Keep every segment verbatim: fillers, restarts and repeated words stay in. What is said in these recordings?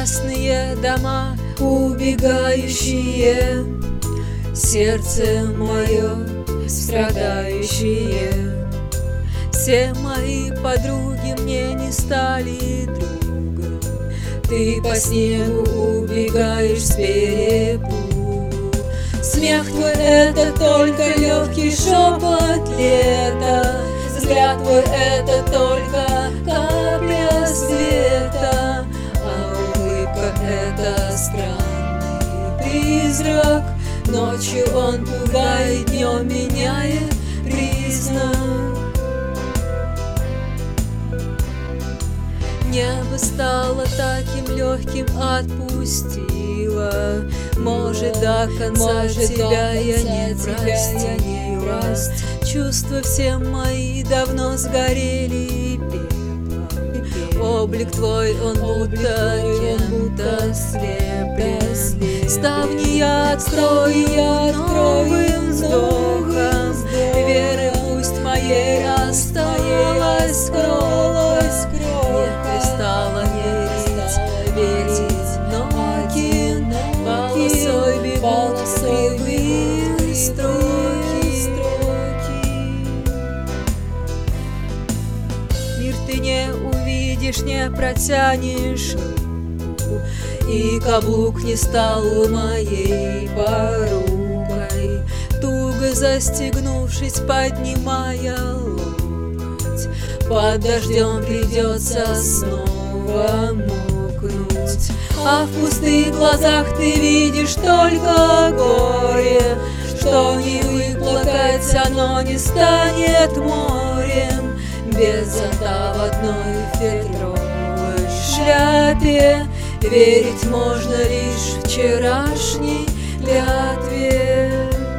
Красные дома, убегающие, сердце мое страдающее. Все мои подруги мне не стали другом. Ты по снегу убегаешь с перепугу. Смех твой — это только легкий шепот лета. Взгляд твой — это только капля света. А улыбка — это странный призрак. Ночью он пугает, днем меняет признак. Небо стало таким легким, отпустило. Может, до конца Может, тебя до я не простила. Чувства все мои давно сгорели пеплом. Облик твой, он будто кем-то слеплен. Ставни я открою новым вздохом. Веры пусть моей осталась кровь. Не перестала верить, верить ноги. Полосой бегут кривые строки. Мир ты не увидишь, не протянешь руку, и каблук не стал моей порукой. Туго застегнувшись, поднимая локоть, под дождем придется снова мокнуть. А в пустых глазах ты видишь только горе, что не выплакать оно не станет морем. Без зонта в одной фетровой шляпе верить можно лишь вчерашней клятве.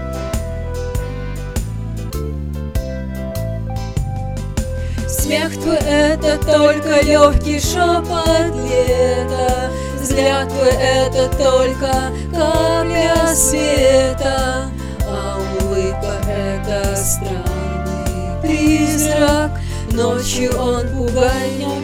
Смех твой — это только легкий шепот лета. Взгляд твой — это только капля света. А улыбка — это странный призрак. Ночью он пугает,